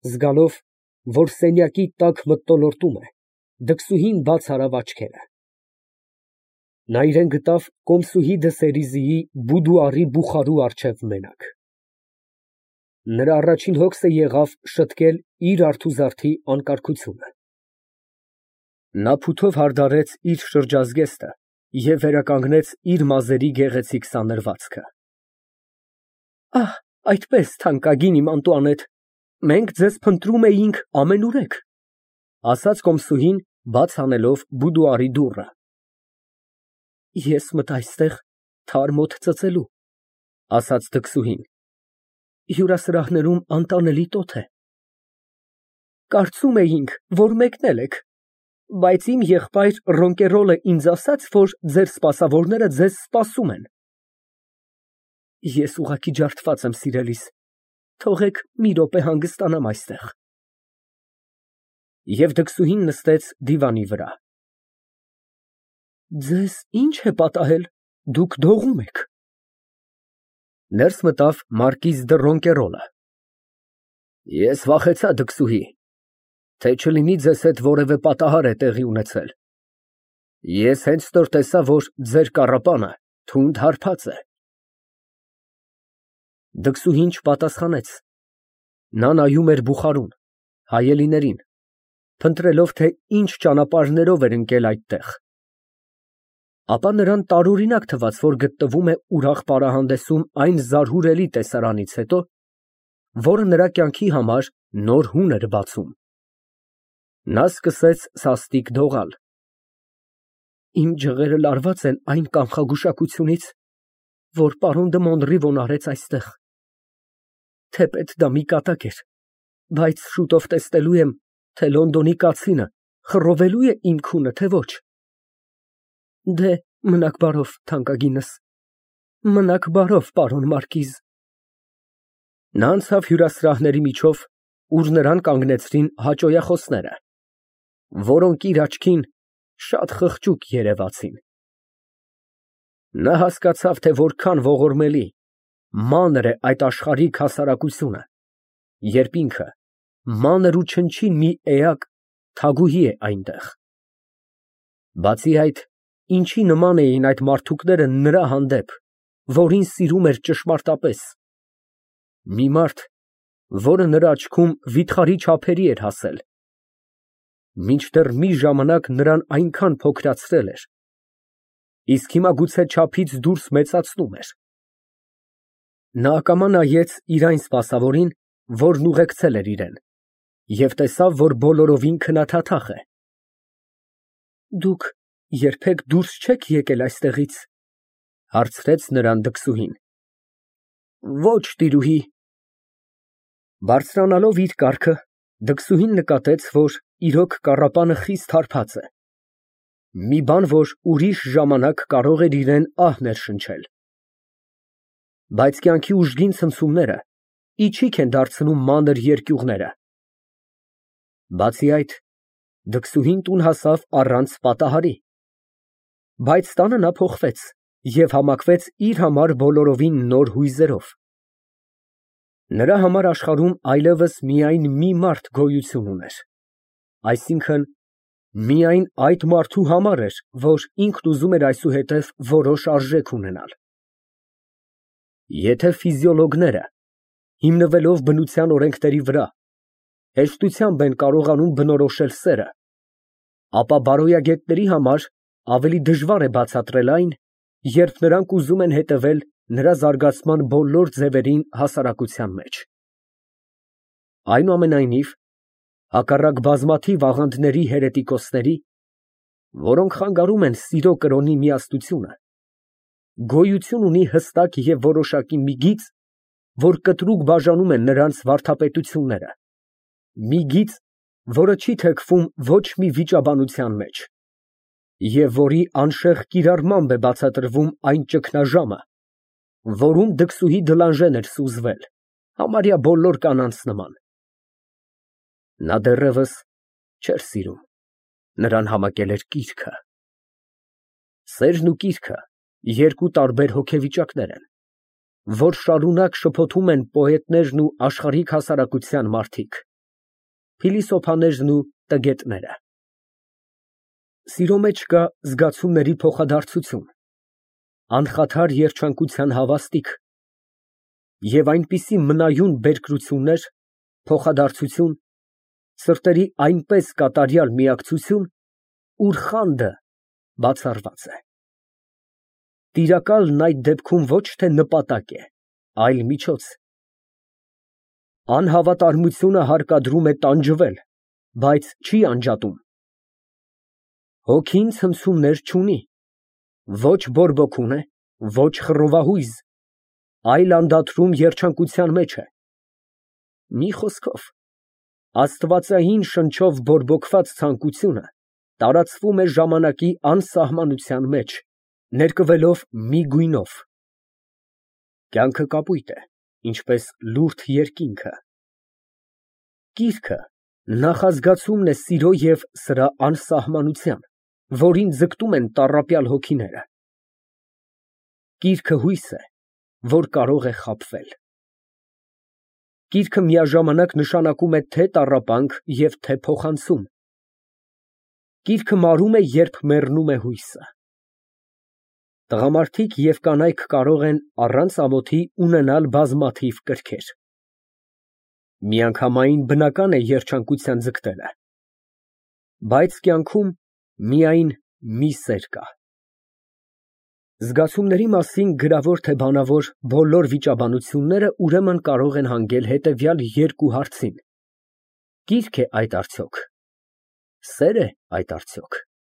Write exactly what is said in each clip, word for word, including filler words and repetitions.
Զգալով, որ սենյակի տակ մթնոլորտում է, դքսուհին բաց արավ աչքերը։ Նա իրան գտավ կոմսուհի Դսերիզիի բուդուարի բուխարու առջև մենակ։ Նրա առաջին հոգսը եղավ շտկել իր արթուզարդի անկարգությունը։ Նա փութով հարդարեց իր շրջազգեստը և վերականգնեց իր մազերի գեղեցիկ սանրվածքը։ Ահ, այդպես, թանկագին իմ Անտուանետ, մենք ձեզ փնտրում էինք ամենուրեք, ասաց կոմսուհին, բաց անելով բուդուարի դուռը։ Ես մտա այստեղ թարմ օդ ծծելու, ասաց դքսուհին։ Հյուրասրահներում անտանելի տոթ է։ Կարծում էինք, որ մեկնել եք, բայց իմ եղբայր Ռոնկերոլը ինձ ասաց, որ ձեր սպասավորները ձեզ սպասում են։ Ես ուղղակի ջարդված եմ, սիրելիս, թողեք մի րոպե հանգստանամ այստեղ։ Եվ դքսուհին նստեց դիվանի վրա։ Ձեզ ինչ է պատահել, դուք դողում եք։ Ներս մտավ մարկիզ դը Ռոնկերոլը։ Ես վախեցա, դքսուհի, թե չլինի ձեզ հետ որևէ պատահար է տեղի ունեցել։ Ես հենց նոր տեսա, որ ձեր կառապանը թունդ հարբած է։ Դքսուհին չպատասխանեց։ Նա նայում էր բուխարուն, հայելիներին, փնտրելով, թե ինչ ճանապարհներով էր ընկել այդտեղ։ Ապա նրան տարօրինակ թվաց, որ գտնվում է ուրախ պարահանդեսում այն զարհուրելի տեսարանից հետո, որը նրա կյանքի համար նոր հուն էր բացում։ Նա սկսեց սաստիկ դողալ։ Իմ ջղերը լարված են այն կանխագուշակությունից, որ պարոն դը Մոնրիվոն արեց այստեղ։ Թեպետ դա մի կատակ էր, բայց շուտով տեսնելու եմ, թե Լոնդոնի կացինը խռովելու է իմ քունը, թե ոչ։ Դե, մնաք բարով, թանկագինս, մնաք բարով, պարոն մարկիզ։ Նա անցավ հյուրասրահների միջով, ուր նրան կանգնեցրին հաճոյախոսները, որոնք իր աչքին շատ խղճուկ երևացին։ Նա հասկացավ, թե որքան ողորմելի, մանր է այդ աշխարհիկ հասարակությունը, երբ ինքը մանր ու չնչին մի էակ թագուհի է այնտեղ։ Բացի այդ, ինչի նման էին այդ մարդուկները նրա հանդեպ, որին սիրում էր ճշմարտապես։ Մի մարդ, որը նրա աչքում վիթխարի չափերի էր հասել, մինչդեռ մի ժամանակ նրան այնքան փոքրացրել էր, իսկ հիմա գուցե չափից դուրս մեծացնում էր։ Նա ակամա նայեց իր այն սպասավորին, որն ուղեկցել էր իրեն, և տեսավ, որ բոլորովին քննադատախ է։ Դուք երբեք դուրս չեք եկել այստեղից, հարցրեց նրան դքսուհին։ Ոչ, տիրուհի։ Բարձրանալով իր կառքը, դքսուհին նկատեց, որ իրոք կառապանը խիստ հարբած է։ Մի բան, որ ուրիշ ժամանակ կարող էր իրեն ահ ներշնչել։ Բայց կյանքի ուժգին ցնցումները իչիք են դարձնում մանր երկյուղները։ Բացի այդ, դքսուհին տուն հասավ առանց պատահարի։ Բայց տանը նա փոխվեց և համակվեց իր համար բոլորովին նոր հույզերով։ Նրա համար աշխարհում այլևս միայն մի մարդ գոյություն ուներ, այսինքն միայն այդ մարդու համար էր, որ ինքն ուզում էր այսուհետև որոշ արժեք ունենալ։ Եթե ֆիզիոլոգները, հիմնվելով բնության օրենքների վրա, հեշտությամբ են կարողանում բնորոշել սերը, ապա բարոյագետների համար ավելի դժվար է բացատրել այն, երբ նրանք ուզում են հետևել նրա զարգացման բոլոր ձևերին հասարակության մեջ։ Այնուամենայնիվ, հակառակ բազմաթիվ աղանդների հերետիկոսների, որոնք խանգարում են սիրո կրոնի միասնությունը, գոյություն ունի հստակ և որոշակի մի գիծ, որ կտրուկ բաժանում է նրանց վարդապետությունները, մի գիծ, որը չի թեքվում ոչ մի վիճաբանության մեջ, և որի անշեղ կիրառմամբ է բացատրվում այն ճգնաժամը, որում դքսուհի Դլանժեն էր սուզվել, համարյա բոլոր կանանց նման։ Նա դեռևս չէր սիրում, նրան համակել էր կիրքը։ Սերն ու կիրքը երկու տարբեր հոգեվիճակներ են, որ շարունակ շփոթում են պոետներն ու աշխարհիկ հասարակության մարդիկ։ փիլիսոփաներն ու տգետները։ Սիրո մեջ կա զգացումների փոխադարձություն, անխաթար երջանկության հավաստիք և այնպիսի մնայուն բերկրություններ, փոխադարձություն, սրտերի այնպես կատարյալ միակցություն, ուր խանդը բացառված է։ Տիրակալն այդ դեպքում ոչ թե նպատակ է, այլ միջոց։ Անհավատարմությունը հարկադրում է տանջվել, բայց չի անջատում։ Հոգին ցնցումներ չունի, ոչ բորբոքուն է, ոչ խռովահույզ, այլ անդադրում երջանկության մեջ է։ Մի խոսքով, աստվածային շնչով բորբոքված ցանկությունը տարածվում է ժամանակի անսահմանության մեջ, ներկվելով մի գույնով։ Կյանքը կապույտ է, ինչպես լուրջ երկինքը։ Կիրքը նախազգացումն է սիրո և սրա անսահմանության, որին ձգտում են տառապյալ հոգիները։ Կիրքը հույս է, որ կարող է խաբվել։ Կիրքը միաժամանակ նշանակում է թե տառապանք և թե փոխանցում։ Կիրքը մարում է, երբ մեռնում է հույսը։ Տղամարդիկ և կանայք կարող են առանց ամոթի ունենալ բազմաթիվ կրքեր։ Միանգամայն բնական է երջանկության ձգտելը, բայց կյանքում միայն մի սեր կա։ Զգացումների մասին գրավոր թե բանավոր բոլոր վիճաբանությունները ուրեմն կարող են հանգել հետևյալ երկու հարցին. կի՞րք է այդ արդյոք, սե՞ր է այդ արդյոք։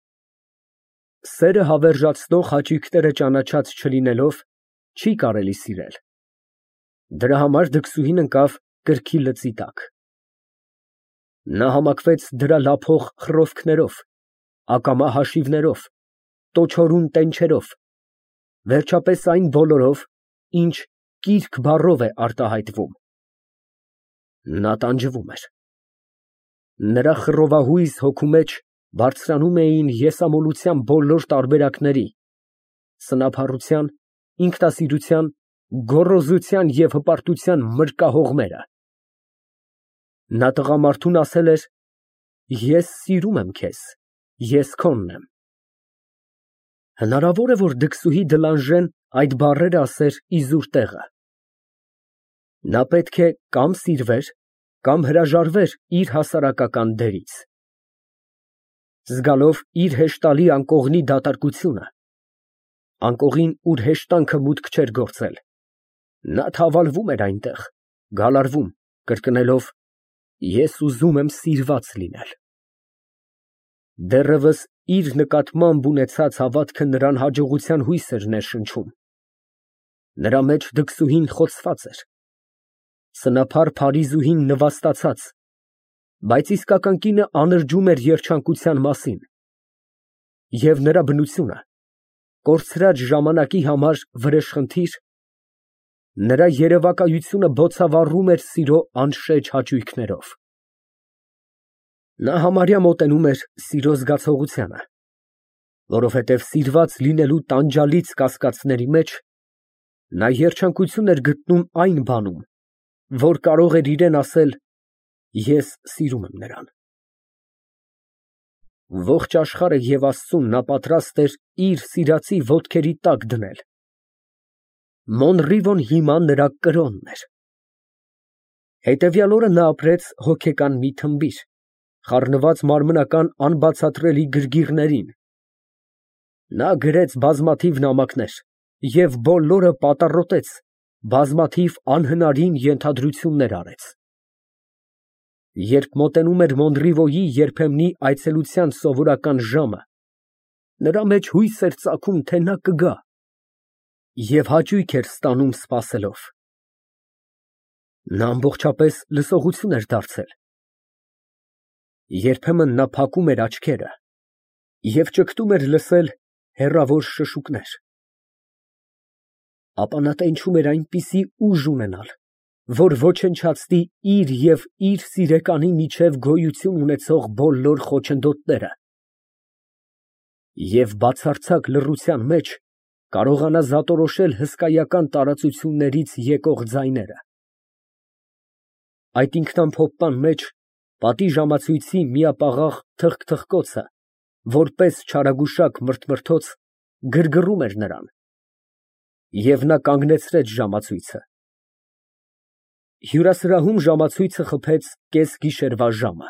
Սերը հավերժացնող հաճույքները ճանաչած չլինելով, չի կարելի սիրել։ Դրա համար դքսուհին ընկավ կրքի լծի տակ։ Նա համակվեց դրա լափող խռովքներով, ակամա հաշիվներով, տոչորուն տենչերով, վերջապես այն բոլորով, ինչ կիրք բառով է արտահայտվում։ Նա տանջվում էր։ Նրա խռովահույզ հոգու մեջ բարձրանում էին եսամոլության բոլոր տարբերակների, սնափառության, ինքնասիրության, գոռոզության և հպարտության մրկահողմերը։ Նա տղամարդուն ասել էր. «Ես սիրում եմ քեզ, ես քոնն եմ»։ Հնարավո՞ր է, որ դքսուհի Դլանժեն այդ բառերը ասեր իզուր տեղը։ Նա պետք է կամ սիրվեր, կամ հրաժարվեր իր հասարակական դերից։ Զգալով իր հեշտալի անկողնի դատարկությունը, անկողին, ուր հեշտանքը մուտք չէր գործել, նա թավալվում էր այնտեղ, գալարվում, կրկնելով. «Ես ուզում եմ սիրված լինել»։ Դեռևս իր նկատմամբ ունեցած հավատքը նրան հաջողության հույս էր ներշնչում։ Նրա մեջ դքսուհին խոցված էր, սնափառ Փարիզուհին նվաստացած, բայց իսկական կինը անրջում էր երջանկության մասին, և նրա բնությունը, կորցրած ժամանակի համար վրեժխնդիր, նրա երևակայությունը բոցավառում էր սիրո անշեջ հաճույքներով։ Նա համարյա մոտենում էր սիրո զգացողությանը, որովհետև սիրված լինելու տանջալից կասկածների մեջ նա երջանկություն էր գտնում այն բանում, որ կարող էր իրան ասել. «Ես սիրում եմ նրան»։ Ողջ աշխարհը և Աստծուն նա պատրաստ էր իր սիրածի ոտքերի տակ դնել։ Մոնռիվոն հիմա նրա կրոնն էր։ Հետևյալ օրը նա ապրեց հոգեկան մի թմբիր, խառնված մարմնական անբացատրելի գրգիռներին։ Նա գրեց բազմաթիվ նամակներ և բոլորը պատառոտեց, բազմաթիվ անհնարին ենթադրություններ արեց։ Երբ մոտենում էր Մոնռիվոյի երբեմնի այցելության սովորական ժամը, նրա մեջ հույս էր ծագում, թե նա կգա, և հաճույք էր ստանում սպասելով։ Նա ամբողջապես լսողություն էր դարձել։ Երբեմն նա փակում էր աչքերը և ճգտում էր լսել հեռավոր շշուկներ։ Ապա նա տենչում էր այնպիսի ուժ ունենալ, որ ոչնչացնի իր և իր սիրեկանի միջև գոյություն ունեցող բոլոր խոչընդոտները և բացարձակ լռության մեջ կարողանա զատորոշել հսկայական տարածություններից եկող ձայները։ Այդ ինքնամփոփման մեջ Պատի ժամացույցի միապաղաղ թխկթխկոցը, որպես չարագուշակ մրթմրթոց, գրգռում էր նրան, և նա կանգնեցրեց ժամացույցը։ Հյուրասրահում ժամացույցը խփեց կեսգիշերվա ժամը։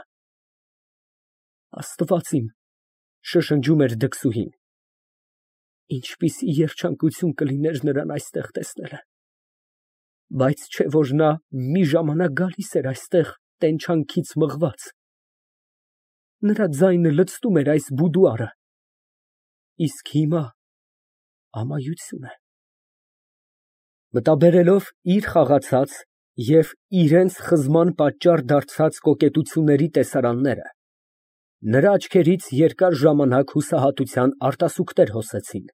Աստված իմ, շշնջում էր դքսուհին, ինչպիսի երջանկություն կլիներ նրան այստեղ տեսնելը, բայց չէ որ նա մի ժամանակ գալիս էր այստեղ տենչանքից մղված, նրա ձայնը լցնում էր այս բուդուարը, իսկ հիմա ամայություն է։ Մտաբերելով իր խաղացած և իրենց խզման պատճառ դարձած կոկետությունների տեսարանները, նրա աչքերից երկար ժամանակ հուսահատության արտասուքներ հոսեցին։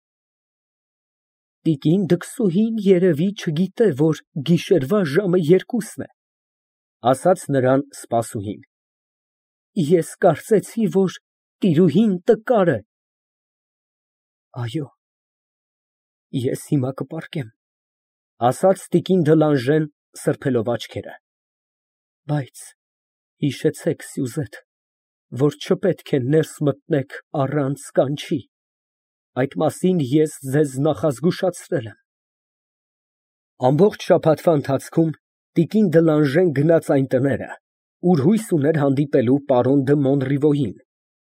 Տիկին դքսուհին երևի չգիտե, որ գիշերվա ժամը երկուսն է, ասաց նրան սպասուհին։ Ես կարծեցի, որ տիրուհին տկար է։ Այո, ես հիմա կպառկեմ, ասաց տիկին Դլանժեն սրբելով աչքերը, բայց հիշեցեք, Սյուզետ, որ չպետք է ներս մտնեք առանց կանչի, այդ մասին ես ձեզ նախազգուշացրել եմ։ Ամբողջ շաբաթվա ընթացքում տիկին Դլանժեն գնաց այն տները, ուր հույս ուներ հանդիպելու պարոն դը Մոնրիվոյին։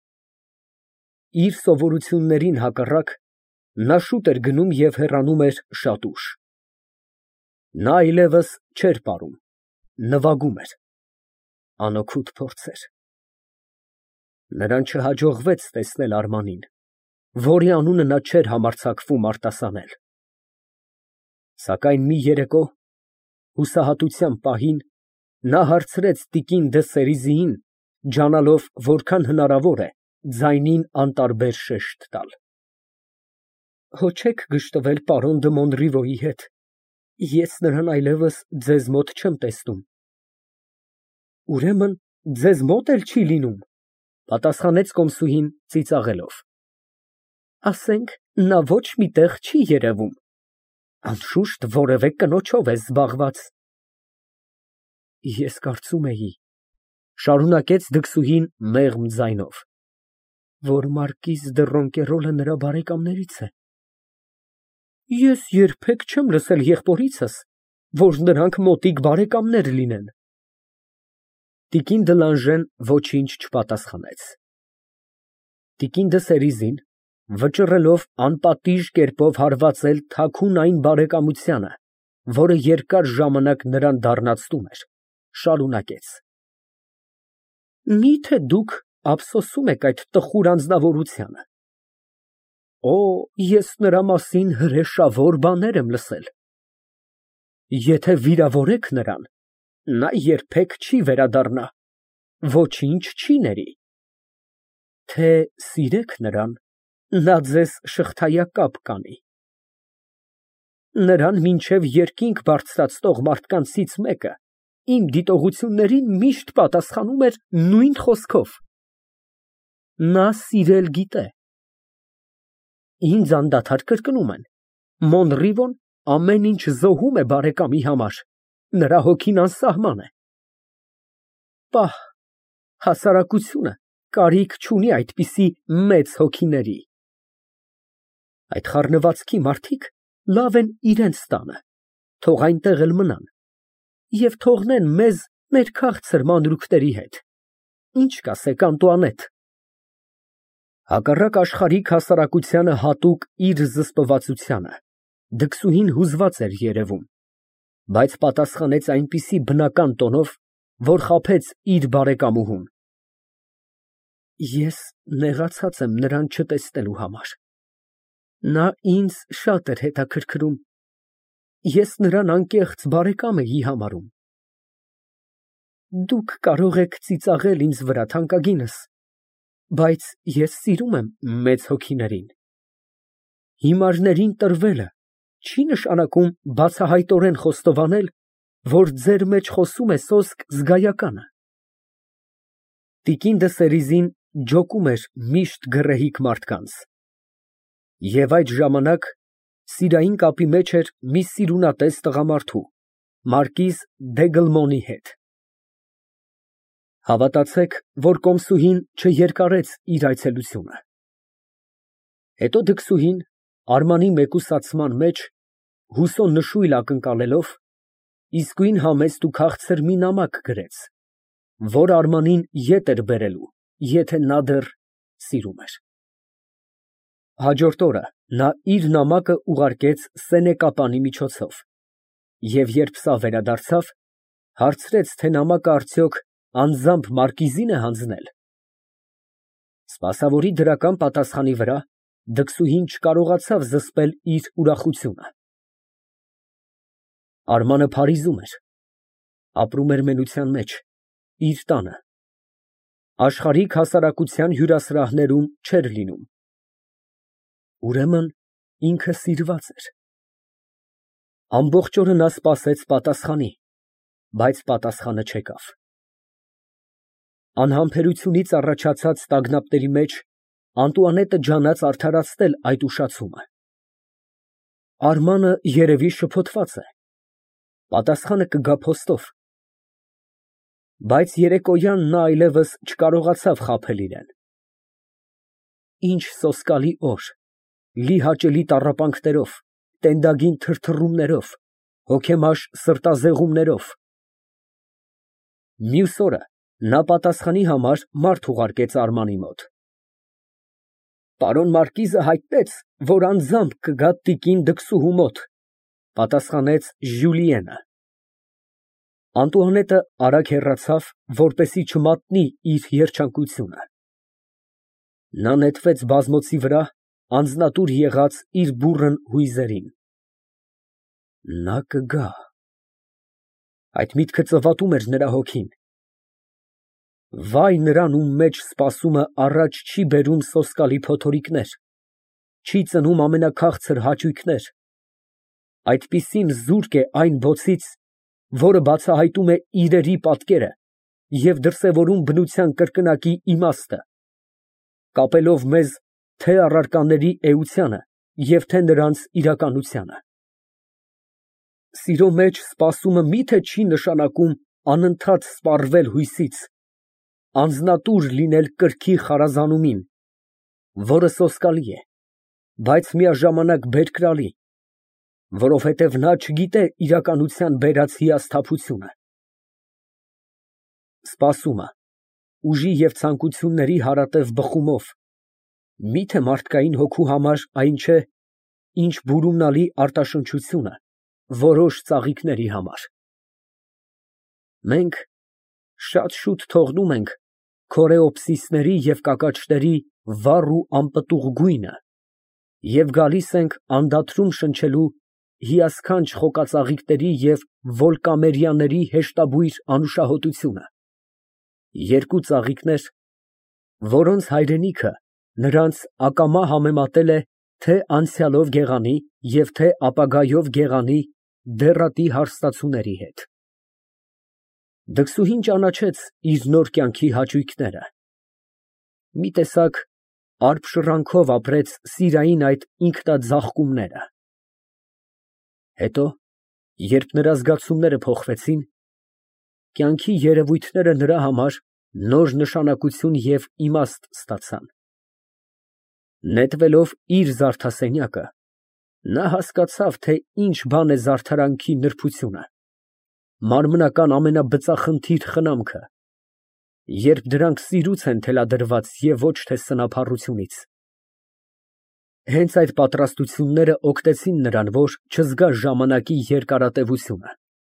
Իր սովորություններին հակառակ, նա շուտ էր գնում և հեռանում էր շատ ուշ։ Նա այլևս չէր պարում, նվագում էր, անօգուտ փորձեր։ Նրան չհաջողվեց տեսնել Արմանին, որի անունը նա չէր համարձակվում արտասանել։ Սակայն մի երեկո, հուսահատության պահին, նա հարցրեց տիկին դը Սերիզիին, ջանալով որքան հնարավոր է ձայնին անտարբեր շեշտ տալ։ Հո չեք գժտվել պարոն դը Մոնրիվոյի հետ, ես նրան այլևս ձեզ մոտ չեմ տեսնում։ Ուրեմն ձեզ մոտ էլ չի լինում, պատասխանեց կոմսուհին ծիծաղելով։ Ասենք, նա ոչ մի տեղ չի երևում, անշուշտ որևէ կնոջով է զբաղված։ Ես կարծում էի, շարունակեց դքսուհին մեղմ ձայնով, որ մարկիզ դը Ռոնկերոլը նրա բարեկամներից է։ Ես երբեք չեմ լսել եղբորիցս, որ նրանք մոտիկ բարեկամներ լինեն։ Տիկին Դլանժեն ոչինչ չպատասխանեց։ Տիկին դը Սերիզին, վճռելով անպատիժ կերպով հարվածել թաքուն այն բարեկամությանը, որը երկար ժամանակ նրան դառնացնում էր, շարունակեց. Մի՞թե դուք ափսոսում եք այդ տխուր անձնավորությանը։ Օ, ես նրա մասին հրեշավոր բաներ եմ լսել։ Եթե վիրավորեք նրան, նա երբեք չի վերադառնա, ոչինչ չի ների։ Թե սիրեք նրան, նա ձեզ շղթայակապ կանի։ Նրան մինչև երկինք բարձրացնող մարդկանցից մեկը իմ դիտողություններին միշտ պատասխանում էր նույն խոսքով. նա սիրել գիտե։ Ինձ անդադար կրկնում են. Մոնրիվոն ամեն ինչ զոհում է բարեկամի համար, նրա հոգին անսահման է։ Պահ, հասարակությունը կարիք չունի այդպիսի մեծ հոգիների։ Այդ խառնվածքի մարդիկ լավ են իրենց տանը, թող այնտեղ էլ մնան, և թողնեն մեզ մեր քաղցր մանրուքների հետ, ինչ կասեք Անտուանետ։ Հակառակ աշխարհիկ հասարակությանը հատուկ իր զսպվածությանը, դքսուհին հուզված էր երևում, բայց պատասխանեց այնպիսի բնական տոնով, որ խաբեց իր բարեկամուհուն։ Ես նեղացած եմ նրան չտեսնելու համար։ Նա ինձ շատ էր հետաքրքրում, ես նրան անկեղծ բարեկամ էի համարում։ Դուք կարող եք ծիծաղել ինձ վրա, թանկագինս, բայց ես սիրում եմ մեծ հոգիներին։ Հիմարներին տրվելը չի նշանակում բացահայտորեն խոստովանել, որ ձեր մեջ խոսում է սոսկ զգայականը։ Տիկին դը Սերիզին ջոկում էր միշտ գռեհիկ մարդկանց։ Եվ այդ ժամանակ սիրային կապի մեջ էր մի սիրունատես տղամարդու, մարկիզ դե Գլմոնի հետ։ Հավատացեք, որ կոմսուհին չերկարեց իր այցելությունը։ Հետո դքսուհին Արմանի մեկուսացման մեջ հուսո նշույլ ակնկալելով իսկույն համեստ ու քաղցր մի նամակ գրեց, որ Արմանին ետ էր բերելու, եթե նա դեռ սիրում էր։ Հաջորդ օրը նա իր նամակը ուղարկեց սենեկապանի միջոցով և երբ սա վերադարձավ, հարցրեց, թե նամակը արդյոք անձամբ մարկիզին է հանձնել։ Սպասավորի դրական պատասխանի վրա դքսուհին չկարողացավ զսպել իր ուրախությունը։ Արմանը Փարիզում էր, ապրում էր մենության մեջ, իր տանը, աշխարհիկ հասարակության հյուրասրահներում չէր լինում։ Ուրեմն ինքը սիրված էր։ Ամբողջ օրը նա սպասեց պատասխանի, բայց պատասխանը չեկավ։ Անհամբերությունից առաջացած տագնապների մեջ Անտուանետը ջանաց արդարացնել այդ ուշացումը։ Արմանը երևի շփոթված է, պատասխանը կգա փոստով։ Բայց երեկոյան նա այլևս չկարողացավ խաբել իրան։ Ինչ սոսկալի օր, լի հաճելի տառապանքներով, տենդագին թրթռումներով, հոգեմաշ սրտազեղումներով։ Մյուս օրը նա պատասխանի համար մարդ ուղարկեց Արմանի մոտ։ Պարոն մարկիզը հայտնեց, որ անձամբ կգա տիկին դքսուհու մոտ, պատասխանեց Ժյուլիենը։ Անտուանետը արագ հեռացավ, որպեսզի չմատնի իր երջանկությունը։ Նա նետվեց բազմոցի վրա, անձնատուր եղած իր բուռն հույզերին։ Նա կգա։ Այդ միտքը ծվատում էր նրա հոգին։ Վայ նրան, ում մեջ սպասումը առաջ չի բերում սոսկալի փոթորիկներ, չի ծնում ամենաքաղցր հաճույքներ, այդպիսին զուրկ է այն բոցից, որը բացահայտում է իրերի պատկերը և դրսևորում բնության կրկնակի իմաստը, կապելով մեզ թե առարկաների էությանը և թե նրանց իրականությանը։ Սիրո մեջ սպասումը մի՞թե չի նշանակում անընդհատ սպառվել հույսից, անձնատուր լինել կրքի խարազանումին, որը սոսկալի է, բայց միաժամանակ բերկրալի, որովհետև նա չգիտե իրականության բերած հիասթափությունը։ Սպասումը, ուժի և ցանկությունների հարատև բխումով, մի՞թե մարդկային հոգու համար այն չէ, ինչ բուրումնալի արտաշնչությունը որոշ ծաղիկների համար։ Մենք շատ շուտ թողնում ենք քորեոպսիսների և կակաչների վառ ու անպտուղ գույնը և գալիս ենք անդադրում շնչելու հիասքանչ խոկածաղիկների և վոլկամերիաների հեշտաբույր անուշահոտությունը, երկու ծաղիկներ, որոնց հայրենիքը նրանց ակամա համեմատել է թե անցյալով գեղանի և թե ապագայով գեղանի դեռատի հարստացուների հետ։ Դքսուհին ճանաչեց իր նոր կյանքի հաճույքները, մի տեսակ արբ շռանքով ապրեց սիրային այդ ինքնաձաղկումները։ Հետո, երբ նրա զգացումները փոխվեցին, կյանքի երևույթները նրա համար նոր նշանակություն և իմաստ ստացան։ Նետվելով իր զարդասենյակը, նա հասկացավ, թե ինչ բան է զարդարանքի նրբությունը, մարմնական ամենաբծախնդիր խնամքը, երբ դրանք սիրուց են թելադրված և ոչ թե սնափառությունից։ Հենց այդ պատրաստությունները օգնեցին նրան, որ չզգա ժամանակի երկարատևությունը։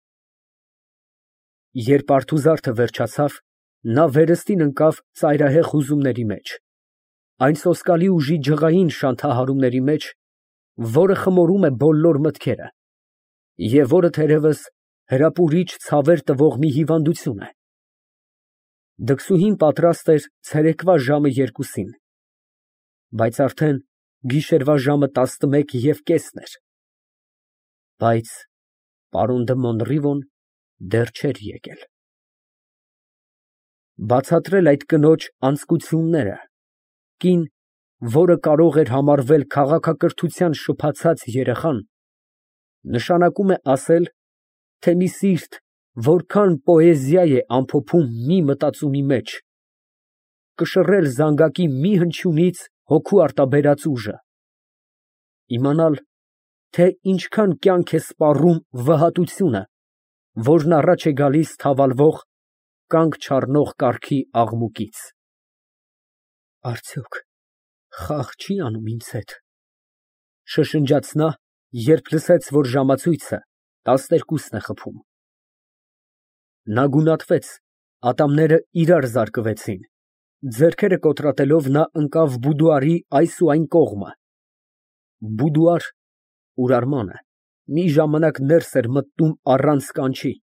Երբ արթուզարդը վերջացավ, նա վերստին ընկավ ծայրահեղ հուզումների մեջ, այն սոսկալի ուժի ջղային շանթահարումների մեջ, որը խմորում է բոլոր մտքերը, և որը թերևս հրապուրիչ ցավեր տվող մի հիվանդություն է։ Դքսուհին պատրաստ էր ցերեկվա ժամը երկուսին, բայց արդեն գիշերվա ժամը տասնմեկ և կեսն էր, բայց պարոն դը Մոնրիվոն դեռ չէր եկել։ Բացատրել այդ կնոջ անձկությունները, կին, որը կարող էր համարվել քաղաքակրթության շփացած երեխան, նշանակում է ասել, թե մի սիրտ, որքան պոեզիա է ամփոփում մի մտածումի մեջ, կշռել զանգակի մի հնչյունից հոգու արտաբերած ուժը, իմանալ, թե ինչքան կյանք է սպառում վհատությունը, որն առաջ է գալիս թավալվող, կանգ չառնող կառքի աղմուկից։ Արդյոք խաղ չի անում ինձ հետ, շշնջաց նա, երբ լսեց, որ ժամացույցը տասներկուսն է խփում։ Նա գունատվեց, ատամները իրար զարկվեցին, ձեռքերը կոտրատելով նա ընկավ բուդուարի այս ու այն կողմը, բուդուար, ուր Արմանը մի ժամանակ ներս էր մտնում առանց կանչի։